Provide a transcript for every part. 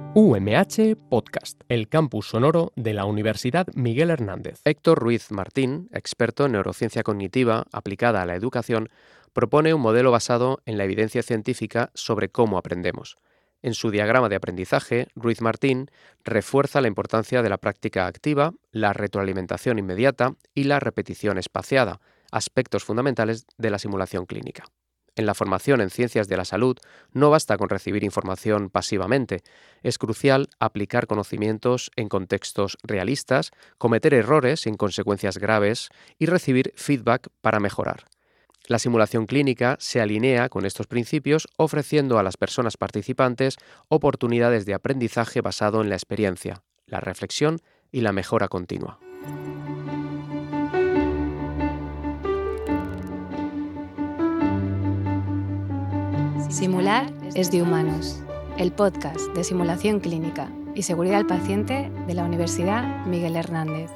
UMH Podcast, el campus sonoro de la Universidad Miguel Hernández. Héctor Ruiz Martín, experto en neurociencia cognitiva aplicada a la educación, propone un modelo basado en la evidencia científica sobre cómo aprendemos. En su diagrama de aprendizaje, Ruiz Martín refuerza la importancia de la práctica activa, la retroalimentación inmediata y la repetición espaciada, aspectos fundamentales de la simulación clínica. En la formación en ciencias de la salud no basta con recibir información pasivamente, es crucial aplicar conocimientos en contextos realistas, cometer errores sin consecuencias graves y recibir feedback para mejorar. La simulación clínica se alinea con estos principios ofreciendo a las personas participantes oportunidades de aprendizaje basado en la experiencia, la reflexión y la mejora continua. Simular es de humanos, el podcast de simulación clínica y seguridad al paciente de la Universidad Miguel Hernández.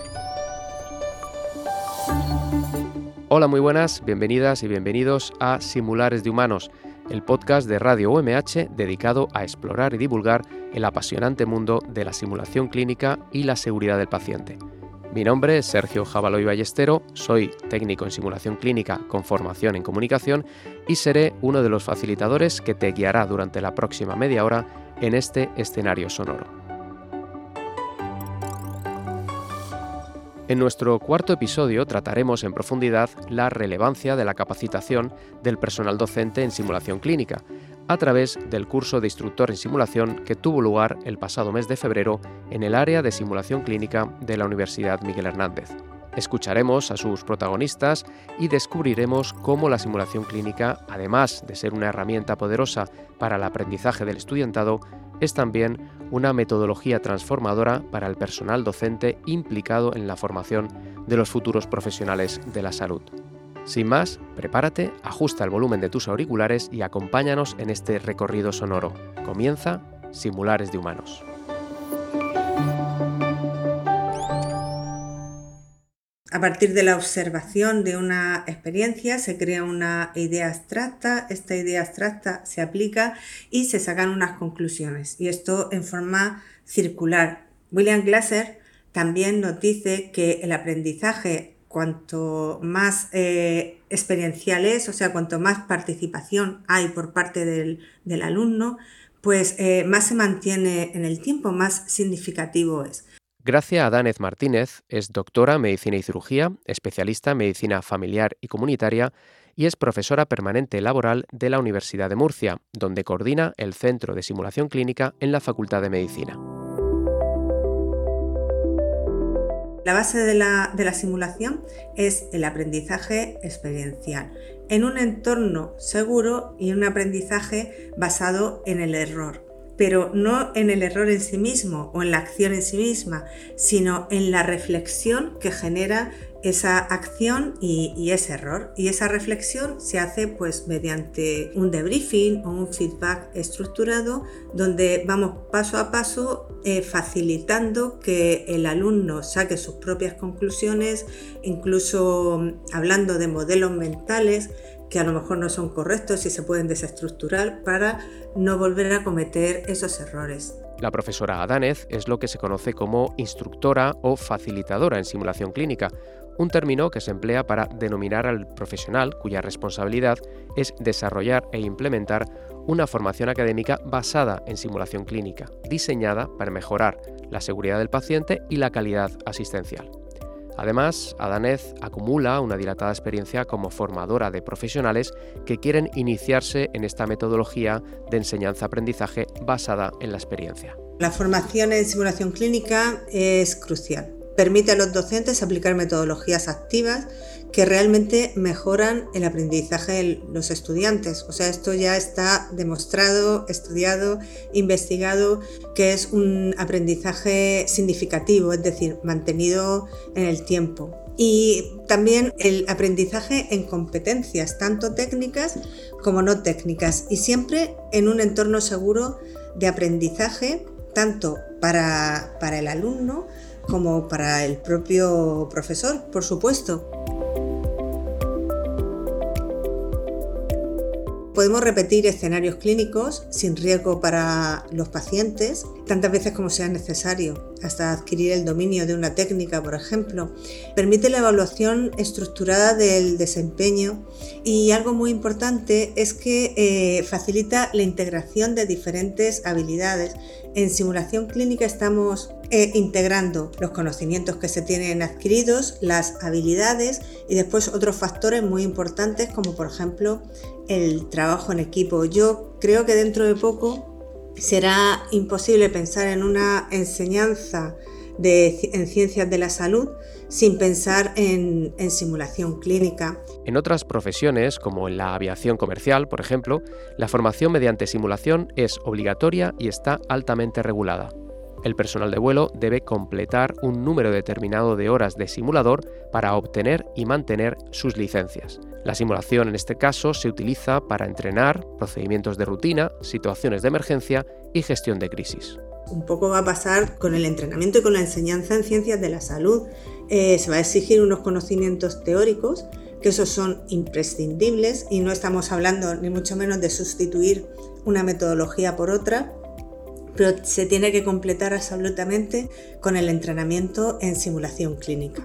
Hola, muy buenas, bienvenidas y bienvenidos a Simular es de humanos, el podcast de Radio UMH dedicado a explorar y divulgar el apasionante mundo de la simulación clínica y la seguridad del paciente. Mi nombre es Sergio Jabaloy Ballestero, soy técnico en simulación clínica con formación en comunicación y seré uno de los facilitadores que te guiará durante la próxima media hora en este escenario sonoro. En nuestro cuarto episodio trataremos en profundidad la relevancia de la capacitación del personal docente en simulación clínica, a través del curso de instructor en simulación que tuvo lugar el pasado mes de febrero en el área de simulación clínica de la Universidad Miguel Hernández. Escucharemos a sus protagonistas y descubriremos cómo la simulación clínica, además de ser una herramienta poderosa para el aprendizaje del estudiantado, es también una metodología transformadora para el personal docente implicado en la formación de los futuros profesionales de la salud. Sin más, prepárate, ajusta el volumen de tus auriculares y acompáñanos en este recorrido sonoro. Comienza Simular es de humanos. A partir de la observación de una experiencia se crea una idea abstracta, esta idea abstracta se aplica y se sacan unas conclusiones, y esto en forma circular. William Glasser también nos dice que el aprendizaje, cuanto más experiencial es, o sea, cuanto más participación hay por parte del alumno, pues más se mantiene en el tiempo, más significativo es. Gracia Adánez Martínez es doctora en Medicina y Cirugía, especialista en Medicina Familiar y Comunitaria y es profesora permanente laboral de la Universidad de Murcia, donde coordina el Centro de Simulación Clínica en la Facultad de Medicina. La base de la simulación es el aprendizaje experiencial, en un entorno seguro y un aprendizaje basado en el error. Pero no en el error en sí mismo o en la acción en sí misma, sino en la reflexión que genera esa acción y ese error. Y esa reflexión se hace pues mediante un debriefing o un feedback estructurado, donde vamos paso a paso facilitando que el alumno saque sus propias conclusiones, incluso hablando de modelos mentales que a lo mejor no son correctos y se pueden desestructurar para no volver a cometer esos errores. La profesora Adánez es lo que se conoce como instructora o facilitadora en simulación clínica, un término que se emplea para denominar al profesional cuya responsabilidad es desarrollar e implementar una formación académica basada en simulación clínica, diseñada para mejorar la seguridad del paciente y la calidad asistencial. Además, Adánez acumula una dilatada experiencia como formadora de profesionales que quieren iniciarse en esta metodología de enseñanza-aprendizaje basada en la experiencia. La formación en simulación clínica es crucial. Permite a los docentes aplicar metodologías activas que realmente mejoran el aprendizaje de los estudiantes. O sea, esto ya está demostrado, estudiado, investigado, que es un aprendizaje significativo, es decir, mantenido en el tiempo. Y también el aprendizaje en competencias, tanto técnicas como no técnicas, y siempre en un entorno seguro de aprendizaje, tanto para el alumno como para el propio profesor, por supuesto. Podemos repetir escenarios clínicos sin riesgo para los pacientes, tantas veces como sea necesario, hasta adquirir el dominio de una técnica, por ejemplo. Permite la evaluación estructurada del desempeño y algo muy importante es que facilita la integración de diferentes habilidades. En simulación clínica estamos integrando los conocimientos que se tienen adquiridos, las habilidades y después otros factores muy importantes como por ejemplo el trabajo en equipo. Yo creo que dentro de poco será imposible pensar en una enseñanza en ciencias de la salud sin pensar en simulación clínica. En otras profesiones, como en la aviación comercial, por ejemplo, la formación mediante simulación es obligatoria y está altamente regulada. El personal de vuelo debe completar un número determinado de horas de simulador para obtener y mantener sus licencias. La simulación en este caso se utiliza para entrenar procedimientos de rutina, situaciones de emergencia y gestión de crisis. Un poco va a pasar con el entrenamiento y con la enseñanza en ciencias de la salud. Se va a exigir unos conocimientos teóricos, que esos son imprescindibles y no estamos hablando ni mucho menos de sustituir una metodología por otra, pero se tiene que completar absolutamente con el entrenamiento en simulación clínica.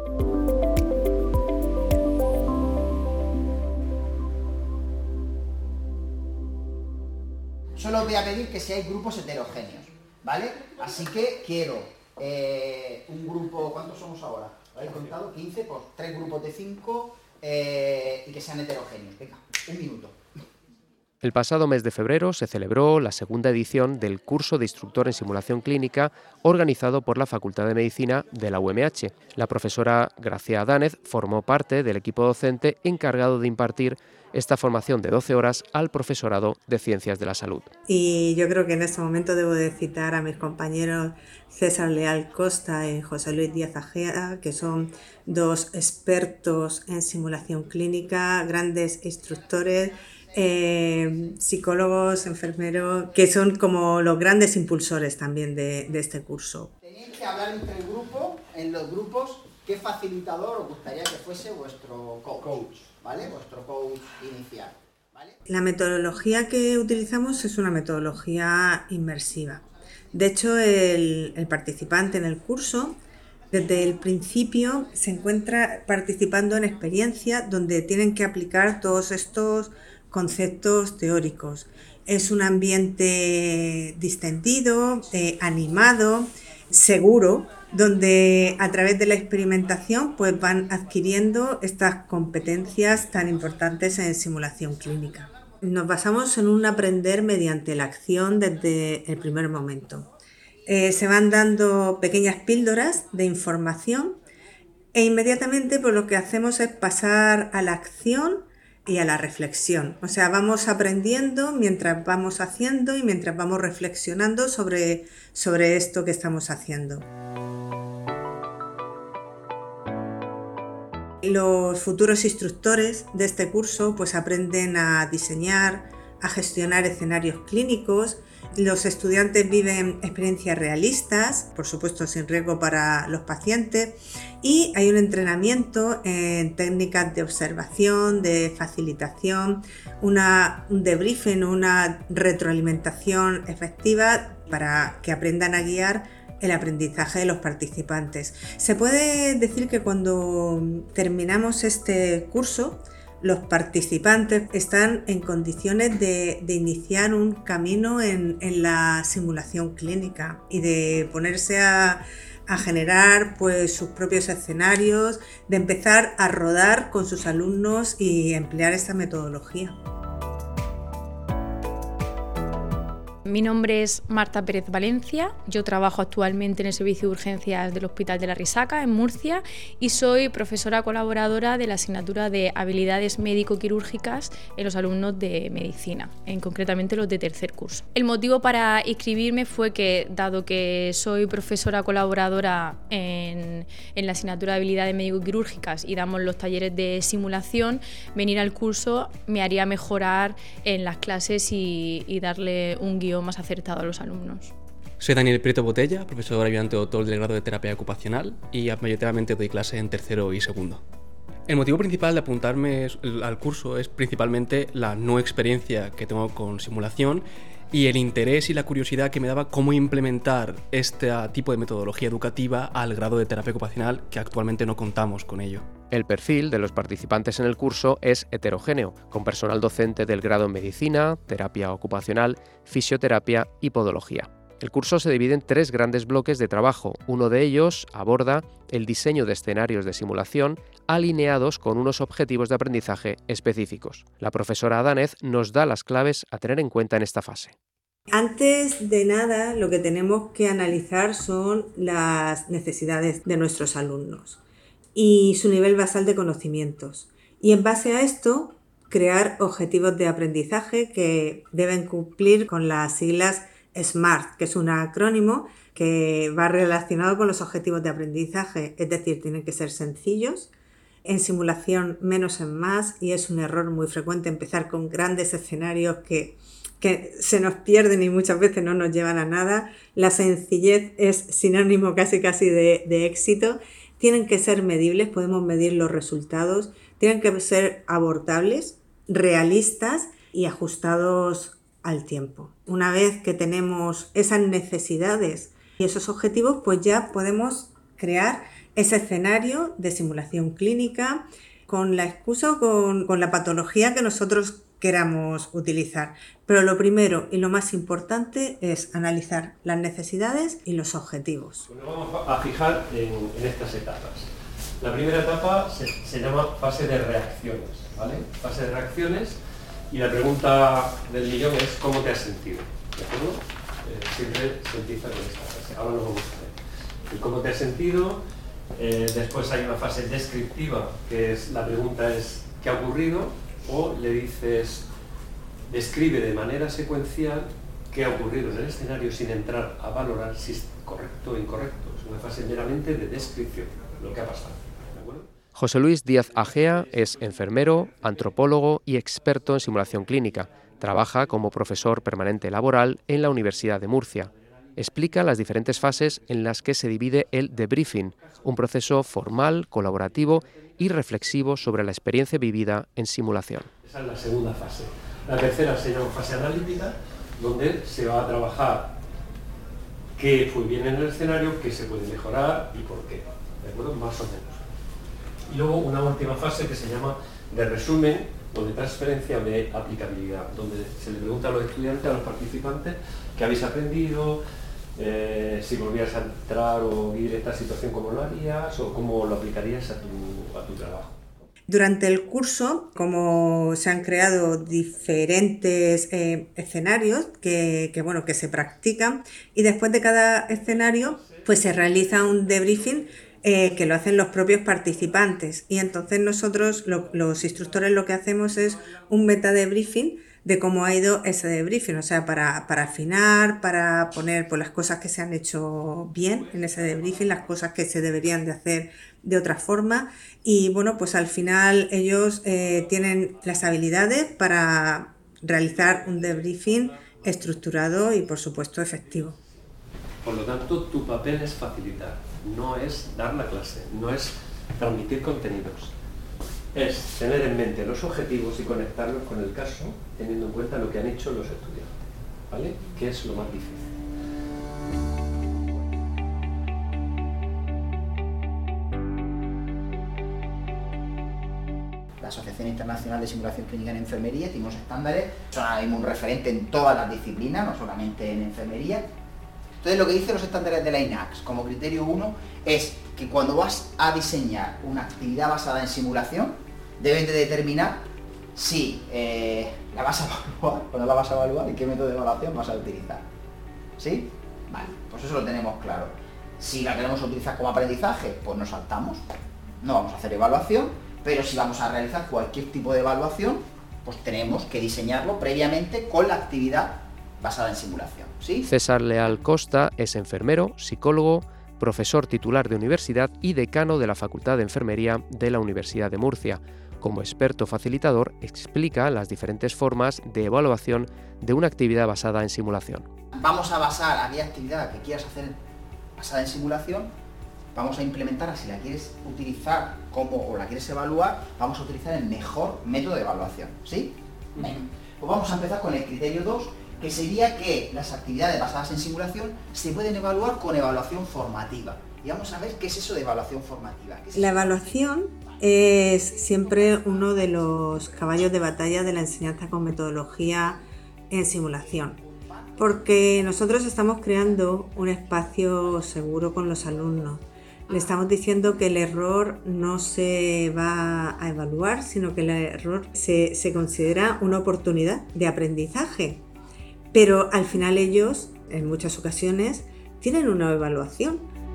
Solo os voy a pedir que seáis grupos heterogéneos, ¿vale? Así que quiero un grupo, ¿cuántos somos ahora? ¿Lo habéis contado? 15, pues 3 grupos de 5 y que sean heterogéneos. Venga, 1 minuto. El pasado mes de febrero se celebró la segunda edición del curso de instructor en simulación clínica organizado por la Facultad de Medicina de la UMH. La profesora Gracia Adánez formó parte del equipo docente encargado de impartir esta formación de 12 horas al profesorado de Ciencias de la Salud. Y yo creo que en este momento debo de citar a mis compañeros César Leal Costa y José Luis Díaz Ajea, que son 2 expertos en simulación clínica, grandes instructores, psicólogos, enfermeros, que son como los grandes impulsores también de este curso. Tenéis que hablar entre el grupo, en los grupos, qué facilitador os gustaría que fuese vuestro coach, ¿vale? Vuestro coach inicial, ¿vale? La metodología que utilizamos es una metodología inmersiva. De hecho, el participante en el curso, desde el principio, se encuentra participando en experiencias donde tienen que aplicar todos estos conceptos teóricos. Es un ambiente distendido, animado, seguro, donde a través de la experimentación pues van adquiriendo estas competencias tan importantes en simulación clínica. Nos basamos en un aprender mediante la acción desde el primer momento. Se van dando pequeñas píldoras de información e inmediatamente pues lo que hacemos es pasar a la acción y a la reflexión. O sea, vamos aprendiendo mientras vamos haciendo y mientras vamos reflexionando sobre esto que estamos haciendo. Los futuros instructores de este curso pues aprenden a diseñar, a gestionar escenarios clínicos. Los estudiantes viven experiencias realistas, por supuesto sin riesgo para los pacientes, y hay un entrenamiento en técnicas de observación, de facilitación, un debriefing, una retroalimentación efectiva para que aprendan a guiar el aprendizaje de los participantes. Se puede decir que cuando terminamos este curso, los participantes están en condiciones de iniciar un camino en la simulación clínica y de ponerse a generar pues sus propios escenarios, de empezar a rodar con sus alumnos y emplear esta metodología. Mi nombre es Marta Pérez Valencia, yo trabajo actualmente en el servicio de urgencias del Hospital de la Risaca, en Murcia, y soy profesora colaboradora de la asignatura de habilidades médico-quirúrgicas en los alumnos de medicina, concretamente los de tercer curso. El motivo para inscribirme fue que, dado que soy profesora colaboradora en la asignatura de habilidades médico-quirúrgicas y damos los talleres de simulación, venir al curso me haría mejorar en las clases y darle un guión más acertado a los alumnos. Soy Daniel Prieto Botella, profesor ayudante doctor del grado de terapia ocupacional y mayoritariamente doy clase en tercero y segundo. El motivo principal de apuntarme al curso es principalmente la no experiencia que tengo con simulación y el interés y la curiosidad que me daba cómo implementar este tipo de metodología educativa al grado de terapia ocupacional, que actualmente no contamos con ello. El perfil de los participantes en el curso es heterogéneo, con personal docente del grado en medicina, terapia ocupacional, fisioterapia y podología. El curso se divide en 3 grandes bloques de trabajo. Uno de ellos aborda el diseño de escenarios de simulación alineados con unos objetivos de aprendizaje específicos. La profesora Adánez nos da las claves a tener en cuenta en esta fase. Antes de nada, lo que tenemos que analizar son las necesidades de nuestros alumnos y su nivel basal de conocimientos. Y en base a esto, crear objetivos de aprendizaje que deben cumplir con las siglas SMART, que es un acrónimo que va relacionado con los objetivos de aprendizaje, es decir, tienen que ser sencillos, en simulación menos es más, y es un error muy frecuente empezar con grandes escenarios que se nos pierden y muchas veces no nos llevan a nada. La sencillez es sinónimo casi de éxito. Tienen que ser medibles, podemos medir los resultados, tienen que ser abordables, realistas y ajustados al tiempo. Una vez que tenemos esas necesidades y esos objetivos, pues ya podemos crear ese escenario de simulación clínica con la excusa o con la patología que nosotros queramos utilizar. Pero lo primero y lo más importante es analizar las necesidades y los objetivos. Nos vamos a fijar en estas etapas. La primera etapa se llama fase de reacciones, ¿vale? Fase de reacciones, y la pregunta del millón es ¿cómo te has sentido? ¿De acuerdo? Siempre se empieza con esta fase. Ahora nos vamos a ver el cómo te has sentido. Después hay una fase descriptiva, que es la pregunta es ¿qué ha ocurrido? O le dices, describe de manera secuencial qué ha ocurrido en el escenario sin entrar a valorar si es correcto o incorrecto. Es una fase meramente de descripción, lo que ha pasado. ¿De acuerdo? José Luis Díaz Agea es enfermero, antropólogo y experto en simulación clínica. Trabaja como profesor permanente laboral en la Universidad de Murcia. Explica las diferentes fases en las que se divide el debriefing, un proceso formal, colaborativo y reflexivo sobre la experiencia vivida en simulación. Esa es la segunda fase. La tercera se llama fase analítica, donde se va a trabajar qué fue bien en el escenario, qué se puede mejorar y por qué. ¿De acuerdo? Más o menos. Y luego una última fase que se llama de resumen o de transferencia de aplicabilidad, donde se le pregunta a los estudiantes, a los participantes, qué habéis aprendido, si volvieras a entrar o vivir esta situación, cómo lo harías o cómo lo aplicarías a tu trabajo. Durante el curso, como se han creado diferentes escenarios que se practican, y después de cada escenario pues se realiza un debriefing que lo hacen los propios participantes, y entonces nosotros los instructores lo que hacemos es un meta debriefing de cómo ha ido ese debriefing, o sea, para afinar, para poner pues, las cosas que se han hecho bien en ese debriefing, las cosas que se deberían de hacer de otra forma, y bueno, pues al final ellos tienen las habilidades para realizar un debriefing estructurado y por supuesto efectivo. Por lo tanto, tu papel es facilitar, no es dar la clase, no es transmitir contenidos. Es tener en mente los objetivos y conectarlos con el caso, teniendo en cuenta lo que han hecho los estudiantes, ¿vale? Que es lo más difícil. La Asociación Internacional de Simulación Clínica en Enfermería tiene unos estándares, son ahora mismo un referente en todas las disciplinas, no solamente en enfermería. Entonces lo que dicen los estándares de la INACS como criterio 1 es que cuando vas a diseñar una actividad basada en simulación, debes de determinar si la vas a evaluar o no la vas a evaluar y qué método de evaluación vas a utilizar. ¿Sí? Vale, pues eso lo tenemos claro. Si la queremos utilizar como aprendizaje, pues nos saltamos, no vamos a hacer evaluación, pero si vamos a realizar cualquier tipo de evaluación, pues tenemos que diseñarlo previamente con la actividad basada en simulación. ¿Sí? César Leal Costa es enfermero, psicólogo, profesor titular de universidad y decano de la Facultad de Enfermería de la Universidad de Murcia. Como experto facilitador, explica las diferentes formas de evaluación de una actividad basada en simulación. Vamos a basar aquella actividad que quieras hacer basada en simulación vamos a implementarla, si la quieres utilizar o la quieres evaluar, vamos a utilizar el mejor método de evaluación, ¿sí? Venga, pues vamos a empezar con el criterio 2, que sería que las actividades basadas en simulación se pueden evaluar con evaluación formativa. Y vamos a ver qué es eso de evaluación formativa. La evaluación es siempre uno de los caballos de batalla de la enseñanza con metodología en simulación, porque nosotros estamos creando un espacio seguro con los alumnos. Le estamos diciendo que el error no se va a evaluar, sino que el error se considera una oportunidad de aprendizaje. Pero al final ellos, en muchas ocasiones, tienen una evaluación.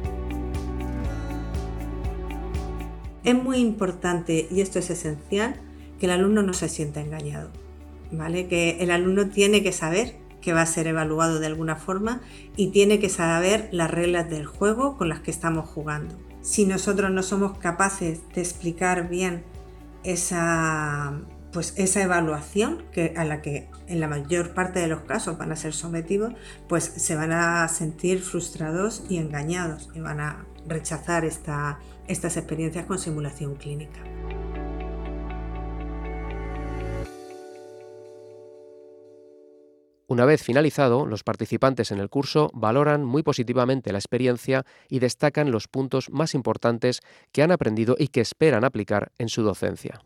Es muy importante, y esto es esencial, que el alumno no se sienta engañado, ¿vale? Que el alumno tiene que saber que va a ser evaluado de alguna forma y tiene que saber las reglas del juego con las que estamos jugando. Si nosotros no somos capaces de explicar bien esa evaluación a la que en la mayor parte de los casos van a ser sometidos, pues se van a sentir frustrados y engañados y van a rechazar estas experiencias con simulación clínica. Una vez finalizado, los participantes en el curso valoran muy positivamente la experiencia y destacan los puntos más importantes que han aprendido y que esperan aplicar en su docencia.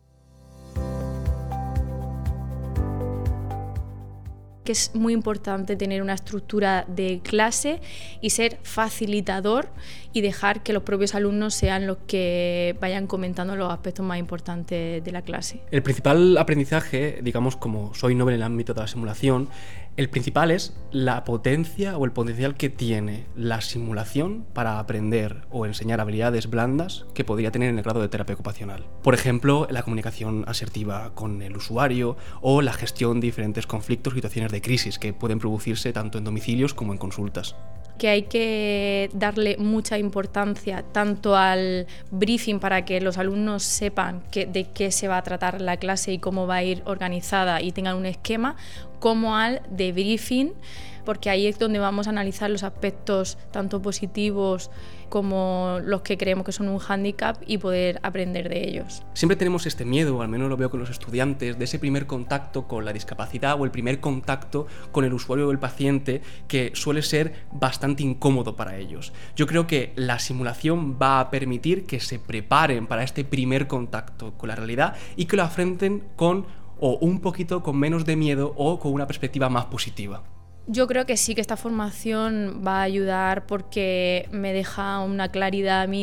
Que es muy importante tener una estructura de clase y ser facilitador y dejar que los propios alumnos sean los que vayan comentando los aspectos más importantes de la clase. El principal aprendizaje, digamos, como soy novel en el ámbito de la simulación, el principal es la potencia o el potencial que tiene la simulación para aprender o enseñar habilidades blandas que podría tener en el grado de terapia ocupacional. Por ejemplo, la comunicación asertiva con el usuario o la gestión de diferentes conflictos o situaciones de crisis que pueden producirse tanto en domicilios como en consultas. Que hay que darle mucha importancia tanto al briefing para que los alumnos sepan de qué se va a tratar la clase y cómo va a ir organizada y tengan un esquema, como al debriefing, porque ahí es donde vamos a analizar los aspectos tanto positivos como los que creemos que son un hándicap y poder aprender de ellos. Siempre tenemos este miedo, o al menos lo veo con los estudiantes, de ese primer contacto con la discapacidad o el primer contacto con el usuario o el paciente, que suele ser bastante incómodo para ellos. Yo creo que la simulación va a permitir que se preparen para este primer contacto con la realidad y que lo afronten con un poquito con menos de miedo o con una perspectiva más positiva. Yo creo que sí, que esta formación va a ayudar porque me deja una claridad a mí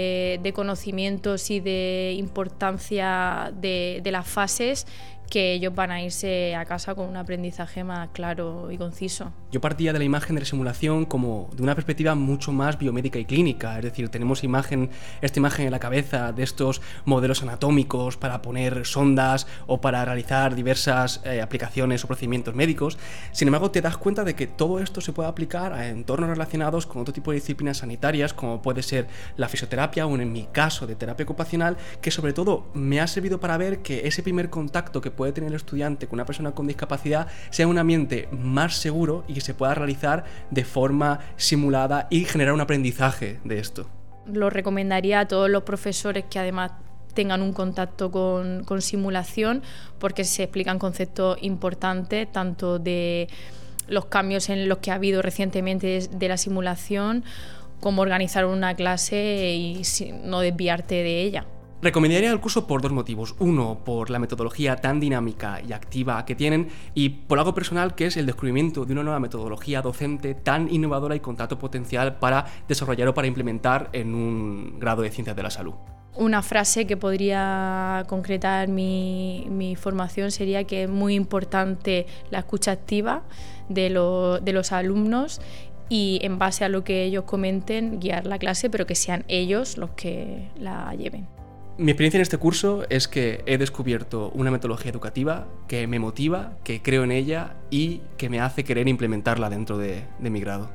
de conocimientos y de importancia de las fases, que ellos van a irse a casa con un aprendizaje más claro y conciso. Yo partía de la imagen de la simulación como de una perspectiva mucho más biomédica y clínica, es decir, tenemos esta imagen en la cabeza de estos modelos anatómicos para poner sondas o para realizar diversas aplicaciones o procedimientos médicos. Sin embargo, te das cuenta de que todo esto se puede aplicar a entornos relacionados con otro tipo de disciplinas sanitarias, como puede ser la fisioterapia o, en mi caso, de terapia ocupacional, que sobre todo me ha servido para ver que ese primer contacto que puede tener el estudiante con una persona con discapacidad sea un ambiente más seguro y que se pueda realizar de forma simulada y generar un aprendizaje de esto. Lo recomendaría a todos los profesores que además tengan un contacto con simulación, porque se explican conceptos importantes tanto de los cambios en los que ha habido recientemente de la simulación, como organizar una clase y no desviarte de ella. Recomendaría el curso por dos motivos. Uno, por la metodología tan dinámica y activa que tienen, y por algo personal, que es el descubrimiento de una nueva metodología docente tan innovadora y con tanto potencial para desarrollar o para implementar en un grado de ciencias de la salud. Una frase que podría concretar mi formación sería que es muy importante la escucha activa de los alumnos y, en base a lo que ellos comenten, guiar la clase, pero que sean ellos los que la lleven. Mi experiencia en este curso es que he descubierto una metodología educativa que me motiva, que creo en ella y que me hace querer implementarla dentro de mi grado.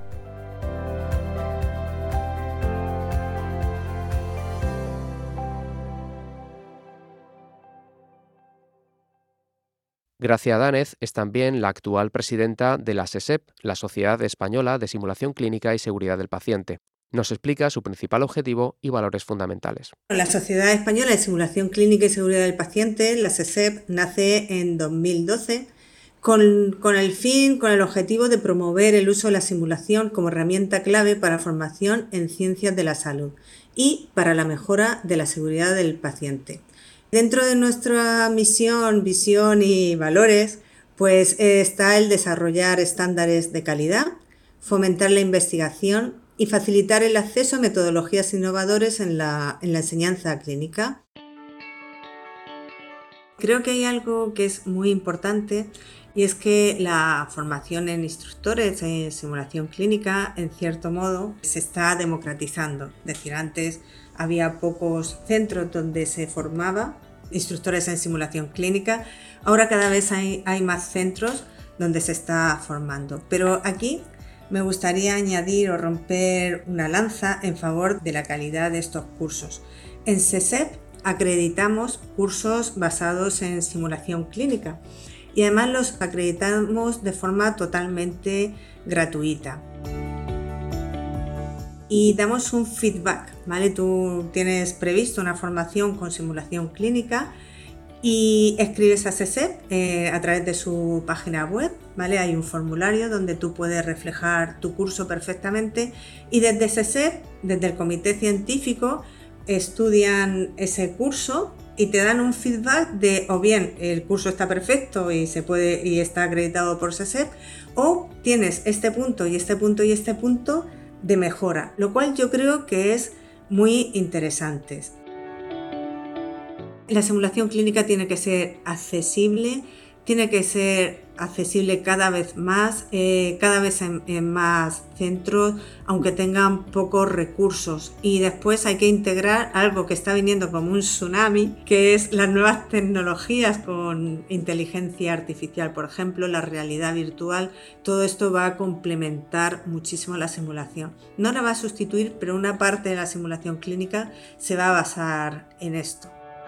Gracia Dánez es también la actual presidenta de la SESEP, la Sociedad Española de Simulación Clínica y Seguridad del Paciente. Nos explica su principal objetivo y valores fundamentales. La Sociedad Española de Simulación Clínica y Seguridad del Paciente, la SESEP, nace en 2012 con el objetivo de promover el uso de la simulación como herramienta clave para formación en ciencias de la salud y para la mejora de la seguridad del paciente. Dentro de nuestra misión, visión y valores, pues está el desarrollar estándares de calidad, fomentar la investigación y facilitar el acceso a metodologías innovadoras en la enseñanza clínica. Creo que hay algo que es muy importante y es que la formación en instructores en simulación clínica, en cierto modo, se está democratizando. Es decir, antes había pocos centros donde se formaba instructores en simulación clínica, ahora cada vez hay más centros donde se está formando. Pero aquí me gustaría añadir o romper una lanza en favor de la calidad de estos cursos. En SESEP acreditamos cursos basados en simulación clínica y además los acreditamos de forma totalmente gratuita. Y damos un feedback, ¿vale? Tú tienes previsto una formación con simulación clínica y escribes a SESEP a través de su página web, ¿vale? Hay un formulario donde tú puedes reflejar tu curso perfectamente y desde SESEP, desde el comité científico, estudian ese curso y te dan un feedback de o bien el curso está perfecto y está acreditado por SESEP, o tienes este punto y este punto y este punto de mejora, lo cual yo creo que es muy interesante. La simulación clínica tiene que ser accesible cada vez más, cada vez en más centros, aunque tengan pocos recursos. Y después hay que integrar algo que está viniendo como un tsunami, que es las nuevas tecnologías con inteligencia artificial, por ejemplo, la realidad virtual. Todo esto va a complementar muchísimo la simulación. No la va a sustituir, pero una parte de la simulación clínica se va a basar en esto.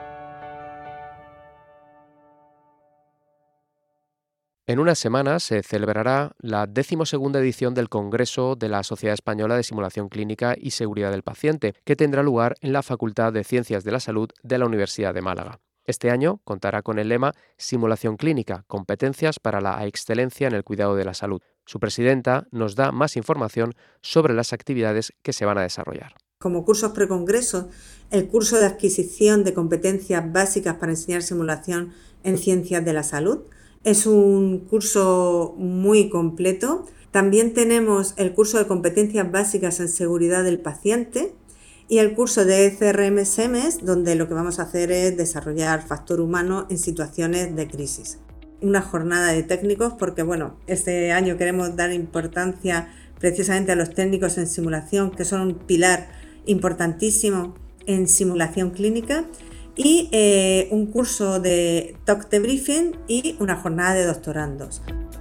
En unas semanas se celebrará la 12ª edición del Congreso de la Sociedad Española de Simulación Clínica y Seguridad del Paciente, que tendrá lugar en la Facultad de Ciencias de la Salud de la Universidad de Málaga. Este año contará con el lema Simulación Clínica, competencias para la excelencia en el cuidado de la salud. Su presidenta nos da más información sobre las actividades que se van a desarrollar. Como cursos precongresos, el curso de adquisición de competencias básicas para enseñar simulación en ciencias de la salud. Es un curso muy completo. También tenemos el curso de competencias básicas en seguridad del paciente y el curso de CRM-SEMES, donde lo que vamos a hacer es desarrollar factor humano en situaciones de crisis. Una jornada de técnicos porque, este año queremos dar importancia precisamente a los técnicos en simulación, que son un pilar importantísimo en simulación clínica. Y un curso de talk debriefing y una jornada de doctorandos.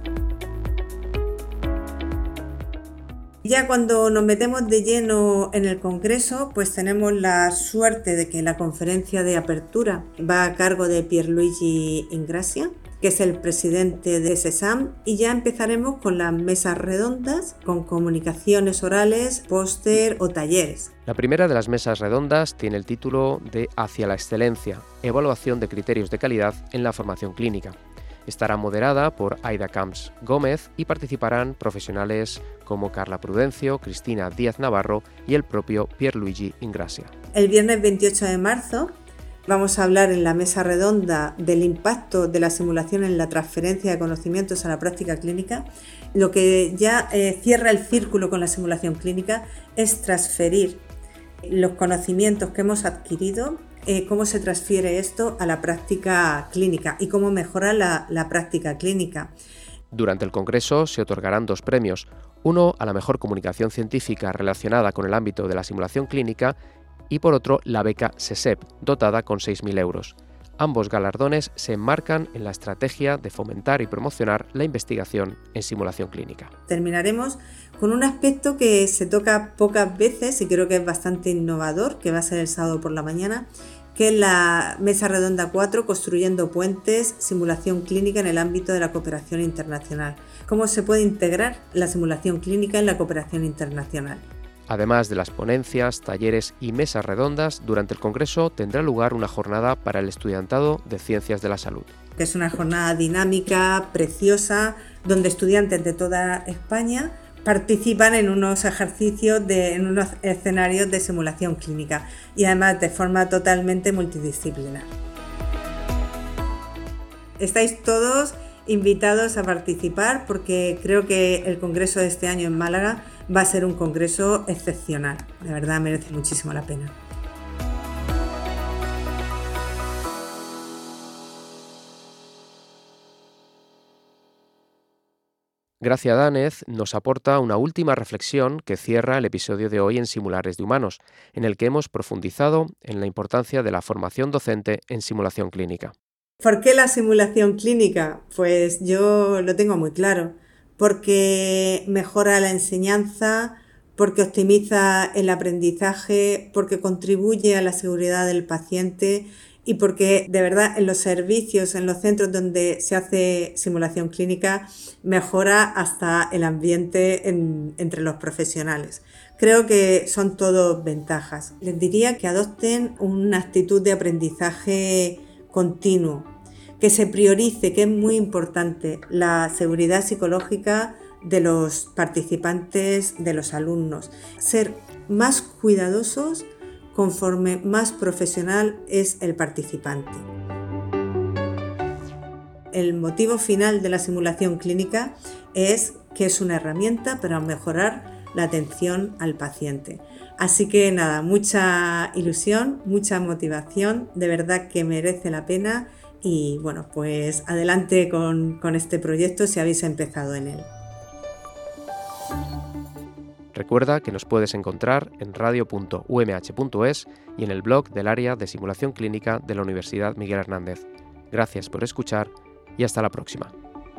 Ya cuando nos metemos de lleno en el congreso, pues tenemos la suerte de que la conferencia de apertura va a cargo de Pierluigi Ingrassia, que es el presidente de SESAM, y ya empezaremos con las mesas redondas, con comunicaciones orales, póster o talleres. La primera de las mesas redondas tiene el título de Hacia la excelencia, evaluación de criterios de calidad en la formación clínica. Estará moderada por Aida Camps Gómez y participarán profesionales como Carla Prudencio, Cristina Díaz Navarro y el propio Pierluigi Ingrassia. El viernes 28 de marzo vamos a hablar en la mesa redonda del impacto de la simulación en la transferencia de conocimientos a la práctica clínica. Lo que ya cierra el círculo con la simulación clínica es transferir los conocimientos que hemos adquirido, cómo se transfiere esto a la práctica clínica y cómo mejora la práctica clínica. Durante el Congreso se otorgarán 2 premios, uno a la mejor comunicación científica relacionada con el ámbito de la simulación clínica y por otro la beca SESEP, dotada con 6.000 euros. Ambos galardones se enmarcan en la estrategia de fomentar y promocionar la investigación en simulación clínica. Terminaremos con un aspecto que se toca pocas veces y creo que es bastante innovador, que va a ser el sábado por la mañana, que es la Mesa Redonda 4, Construyendo Puentes, Simulación Clínica en el ámbito de la cooperación internacional. ¿Cómo se puede integrar la simulación clínica en la cooperación internacional? Además de las ponencias, talleres y mesas redondas, durante el Congreso tendrá lugar una jornada para el estudiantado de Ciencias de la Salud. Es una jornada dinámica, preciosa, donde estudiantes de toda España participan en unos ejercicios, en unos escenarios de simulación clínica y además de forma totalmente multidisciplinar. Estáis todos invitados a participar porque creo que el congreso de este año en Málaga va a ser un congreso excepcional. De verdad merece muchísimo la pena. Gracia Dánez nos aporta una última reflexión que cierra el episodio de hoy en Simulares de Humanos, en el que hemos profundizado en la importancia de la formación docente en simulación clínica. ¿Por qué la simulación clínica? Pues yo lo tengo muy claro. Porque mejora la enseñanza, porque optimiza el aprendizaje, porque contribuye a la seguridad del paciente y porque de verdad en los servicios, en los centros donde se hace simulación clínica, mejora hasta el ambiente entre los profesionales. Creo que son todo ventajas. Les diría que adopten una actitud de aprendizaje continuo, que se priorice, que es muy importante, la seguridad psicológica de los participantes, de los alumnos. Ser más cuidadosos conforme más profesional es el participante. El motivo final de la simulación clínica es que es una herramienta para mejorar la atención al paciente. Así que nada, mucha ilusión, mucha motivación, de verdad que merece la pena y bueno, pues adelante con este proyecto si habéis empezado en él. Recuerda que nos puedes encontrar en radio.umh.es y en el blog del área de simulación clínica de la Universidad Miguel Hernández. Gracias por escuchar y hasta la próxima.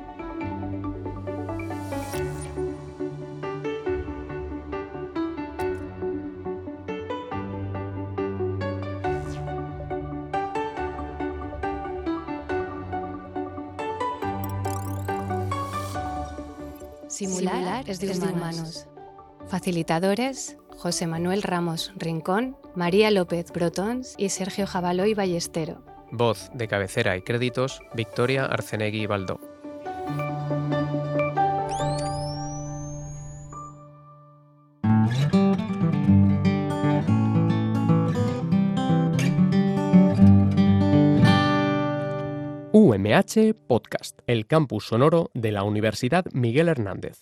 Simular es de humanos. Facilitadores: José Manuel Ramos Rincón, María López Brotons y Sergio Jabaloy Ballestero. Voz de cabecera y créditos: Victoria Arcenegui Baldó. UMH Podcast, el campus sonoro de la Universidad Miguel Hernández.